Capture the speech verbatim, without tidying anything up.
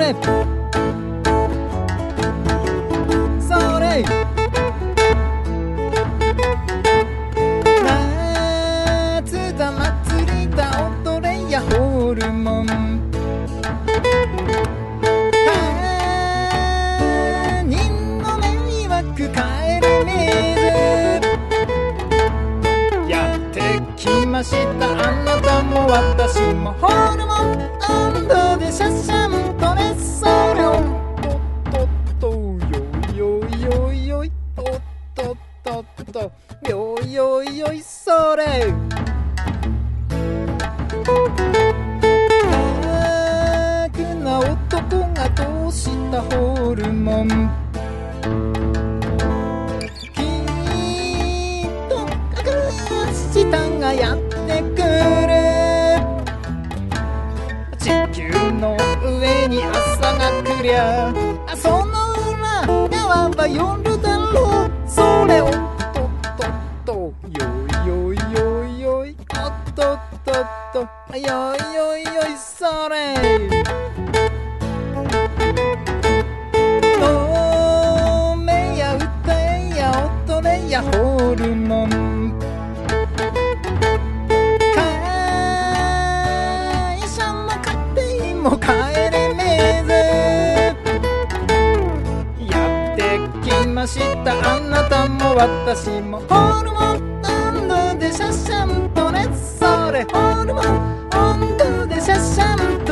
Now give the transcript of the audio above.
れそれ夏だ祭りだ踊れやホルモン他人の迷惑帰れねえやってきましたあなたも私もホルモン温度でシャッシャンとねそれをとっとっとよいよいよいとっとっとっとよいよいよいそれ楽な男がどうしたホルモンきっと明日がやってくる地球の上に朝が来りゃその裏側は夜だろうそれをとっとっとよいよいよいよいおっとっとっとよいよいよいそれ飲めや歌えや踊れやホルモンもう帰れねえぜやってきましたあなたも私もホルモン温度でシャッシャンとねそれホルモン温度でシャッシャン